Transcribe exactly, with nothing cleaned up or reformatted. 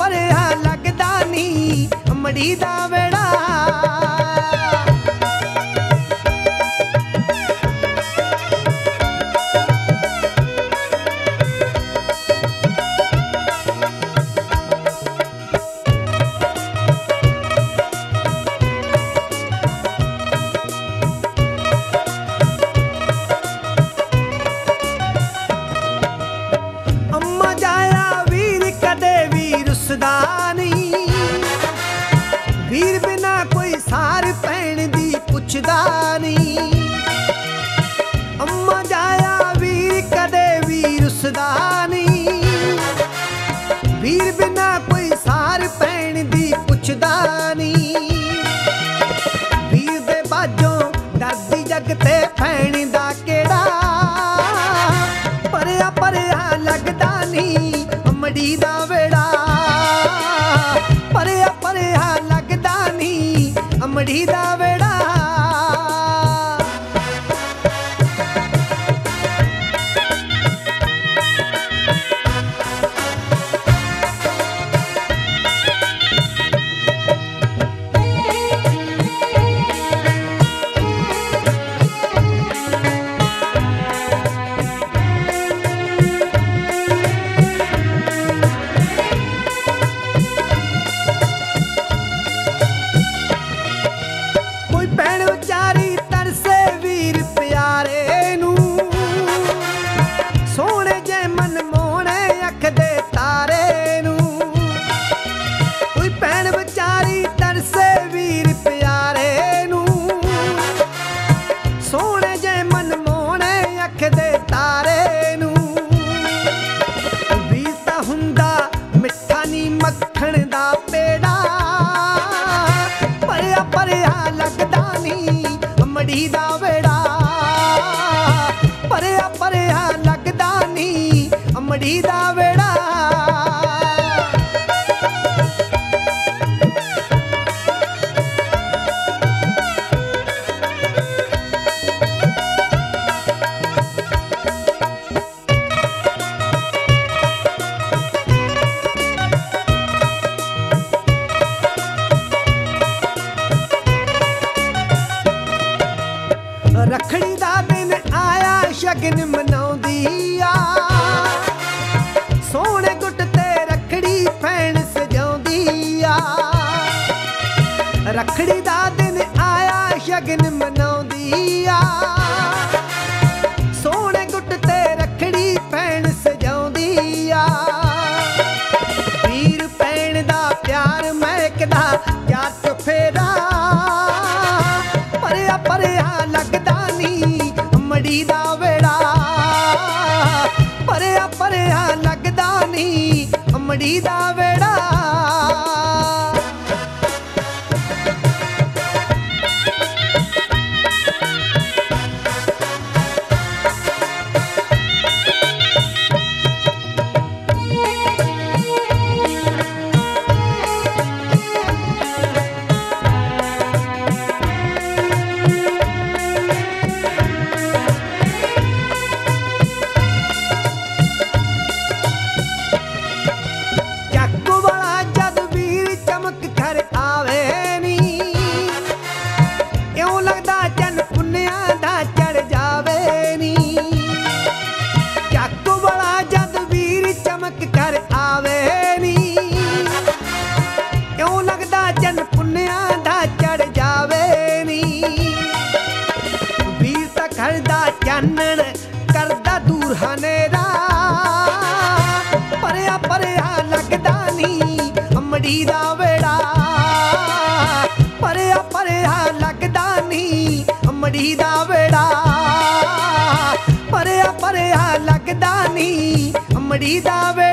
ਭਰਿਆ ਲੱਗਦਾ ਨੀ ਅਮੜੀ ਦਾ ਵੇੜਾ। ਵੀਰ ਬਿਨਾ ਕੋਈ ਸਾਰ ਪੈਣ ਦੀ ਪੁੱਛਦਾ ਨੀ। ਅੰਮਾ ਜਾਇਆ ਵੀਰ ਕਦੇ ਵੀ ਰੁੱਸਦਾ ਨੀ। ਵੀਰ ਬਿਨਾ ਕੋਈ ਸਾਰ ਪੈਣ ਦੀ ਪੁੱਛਦਾ ਨੀ। ਵੀਰ ਦੇ ਬਾਝੋਂ ਡਰਦੀ ਜੱਗ ਤੇ ਪੈਣ ਦਾ ਕਿਹੜਾ। ਭਰਿਆ ਭਰਿਆ ਲੱਗਦਾ ਨੀ ਅਮੜੀ ਦਾ ਵੇੜਾ। ਭਰਿਆ ਭਰਿਆ ਲੱਗਦਾ ਨੀ ਅਮੜੀ ਦਾ ਵੇੜਾ। ਭੈਣ ਵਿਚਾਰੀ ਤਰਸੇ ਵੀਰ ਪਿਆਰੇ ਨੂੰ। ਸੋਹਣੇ ਜੇ ਮਨ ਮੋਹਣੇ ਅੱਖ ਦੇ ਤਾਰੇ ਨੂੰ। ਕੋਈ ਭੈਣ ਵਿਚਾਰੀ ਤਰਸੇ ਵੀਰ ਪਿਆਰੇ ਨੂੰ। ਸੋਹਣੇ ਜੇ ਮਨ ਮੋਹਣੇ ਅੱਖ ਦੇ ਤਾਰੇ ਨੂੰ। ਵੀਰ ਤਾਂ ਹੁੰਦਾ ਮਿੱਠਾ ਨੀ ਮੱਖਣ ਦਾ ਪੇੜਾ। ਭਰਿਆ ਭਰਿਆ ਲੱਗਦਾ ਨੀ ਅਮੜੀ ਦਾ ਵੇੜਾ। ਭਰਿਆ ਭਰਿਆ ਲੱਗਦਾ ਨੀ ਅਮੜੀ ਦਾ ਵੇੜਾ। ਰੱਖੜੀ ਦਾ ਦਿਨ ਆਇਆ ਸ਼ਗਨ ਮਨਾਉਂਦੀ ਆ। ਸੋਹਣੇ ਗੁੱਟ ਤੇ ਰੱਖੜੀ ਭੈਣ ਸਜਾਉਂਦੀ ਆ। ਰੱਖੜੀ ਦਾ ਦਿਨ ਆਇਆ ਸ਼ਗਨ ਮਨਾਉਂਦੀ ਆ। ਸੋਹਣੇ ਗੁੱਟ ਤੇ ਰੱਖੜੀ ਭੈਣ ਸਜਾਉਂਦੀ ਆ। ਵੀਰ ਭੈਣ ਦਾ ਪਿਆਰ ਮਹਿਕਦਾ ਜੱਟ ਫੇਰਾ। ਭਰਿਆ ਭਰਿਆ ਲੱਗਦਾ ਨੀ ਅਮੜੀ ਦਾ ਵੇੜਾ। ਭਰਿਆ ਭਰਿਆ ਲੱਗਦਾ ਨੀ ਅਮੜੀ ਦਾ ਵੇੜਾ। ਚਾਨਣ ਕਰਦਾ ਦੂਰ ਹਨੇਰਾ। ਭਰਿਆ ਭਰਿਆ ਲੱਗਦਾ ਨੀ ਅਮੜੀ ਦਾ ਵੇੜਾ। ਭਰਿਆ ਭਰਿਆ ਲੱਗਦਾ ਨੀ ਅਮੜੀ ਦਾ ਵੇੜਾ। ਭਰਿਆ ਭਰਿਆ ਲੱਗਦਾ ਨੀ ਅਮੜੀ ਦਾ ਵੇੜਾ।